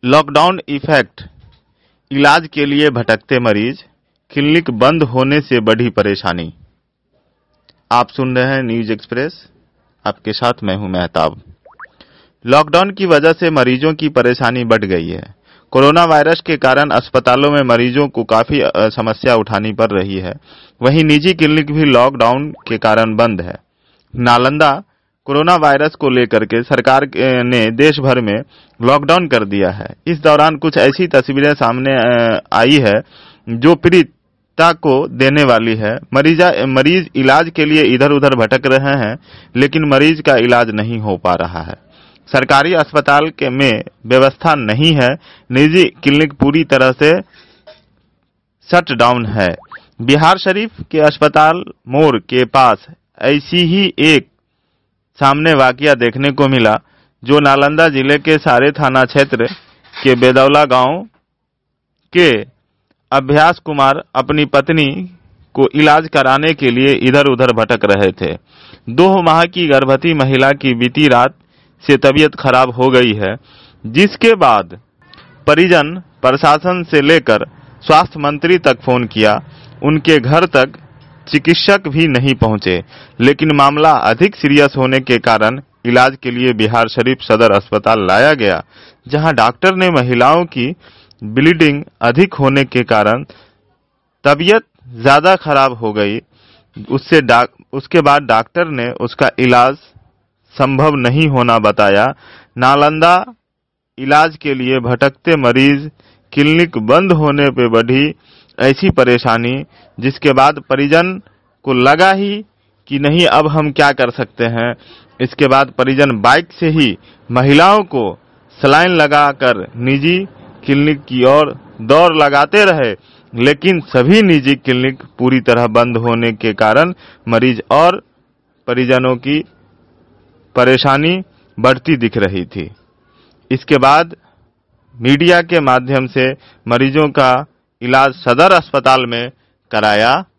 Lockdown effect, इलाज के लिए भटकते मरीज, क्लिनिक बंद होने से बढ़ी परेशानी। आप सुन रहे हैं न्यूज एक्सप्रेस, आपके साथ मैं हूं मेहताब। लॉकडाउन की वजह से मरीजों की परेशानी बढ़ गई है। कोरोना वायरस के कारण अस्पतालों में मरीजों को काफी समस्या उठानी पड़ रही है। वहीं निजी क्लिनिक भी लॉकडाउन के कारण बंद है। नालंदा कोरोना वायरस को लेकर के सरकार ने देश भर में लॉकडाउन कर दिया है। इस दौरान कुछ ऐसी तस्वीरें सामने आई है जो पीड़िता को देने वाली है। मरीज इलाज के लिए इधर उधर भटक रहे हैं, लेकिन मरीज का इलाज नहीं हो पा रहा है। सरकारी अस्पताल में व्यवस्था नहीं है। निजी क्लिनिक पूरी तरह से शट डाउन है। बिहार शरीफ के अस्पताल मोड़ के पास ऐसी ही एक सामने वाकया देखने को मिला, जो नालंदा जिले के सारे थाना क्षेत्र के बेदौला गांव के अभ्यास कुमार अपनी पत्नी को इलाज कराने के लिए इधर उधर भटक रहे थे। 2 माह की गर्भवती महिला की बीती रात से तबीयत खराब हो गई है, जिसके बाद परिजन प्रशासन से लेकर स्वास्थ्य मंत्री तक फोन किया। उनके घर तक चिकित्सक भी नहीं पहुंचे, लेकिन मामला अधिक सीरियस होने के कारण इलाज के लिए बिहार शरीफ सदर अस्पताल लाया गया, जहां डॉक्टर ने महिलाओं की ब्लीडिंग अधिक होने के कारण तबीयत ज्यादा खराब हो गई। उसके बाद डॉक्टर ने उसका इलाज संभव नहीं होना बताया। नालंदा इलाज के लिए भटकते मरीज, क्लिनिक बंद होने पे बढ़ी ऐसी परेशानी, जिसके बाद परिजन को लगा ही कि नहीं अब हम क्या कर सकते हैं। इसके बाद परिजन बाइक से ही महिलाओं को सलाइन लगाकर निजी क्लिनिक की ओर दौड़ लगाते रहे, लेकिन सभी निजी क्लिनिक पूरी तरह बंद होने के कारण मरीज और परिजनों की परेशानी बढ़ती दिख रही थी। इसके बाद मीडिया के माध्यम से मरीजों का इलाज सदर अस्पताल में कराया